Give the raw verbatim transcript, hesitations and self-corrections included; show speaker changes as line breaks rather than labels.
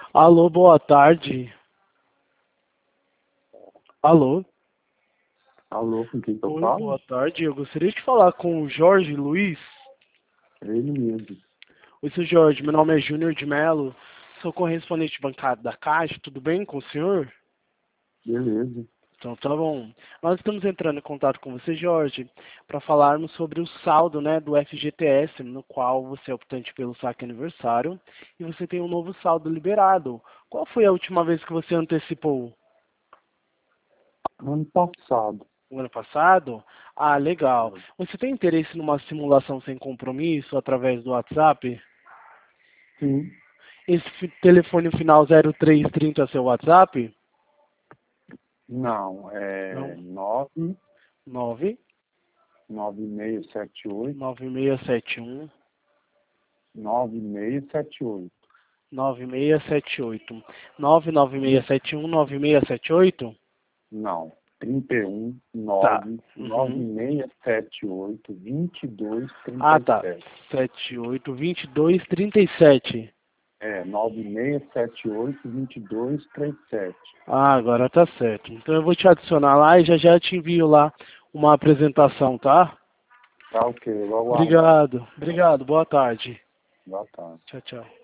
Alô, boa tarde. Alô?
Alô, com quem que eu
Oi,
falo?
boa tarde. Eu gostaria de falar com o Jorge Luiz.
Ele mesmo.
Oi, seu Jorge. Meu nome é Júnior de Mello. Sou correspondente bancário da Caixa. Tudo bem com o senhor?
Beleza.
Então, tá bom. Nós estamos entrando em contato com você, Jorge, para falarmos sobre o saldo, né, do F G T S, no qual você é optante pelo saque aniversário e você tem um novo saldo liberado. Qual foi a última vez que você antecipou?
Ano passado.
O ano passado? Ah, legal. Você tem interesse numa simulação sem compromisso através do WhatsApp?
Sim.
Esse fi- telefone final zero três trinta é seu WhatsApp?
Não,
Não.
é nove
nove
nove seis sete oito
nove seis sete um
nove seis sete oito.
nove seis sete oito. nove nove seis sete um nove seis sete oito?
Não, trinta e um
Tá.
nove
Uhum.
nove seis sete oito vinte e dois
Ah,
trinta e
tá.
sete.
sete oito vinte e dois trinta e sete.
É, nove seis sete oito vinte e dois trinta e sete.
Ah, agora tá certo. Então eu vou te adicionar lá e já já te envio lá uma apresentação, tá?
Tá ok, eu vou aguardar.
Obrigado. Obrigado. Boa tarde.
Boa tarde.
Tchau, tchau.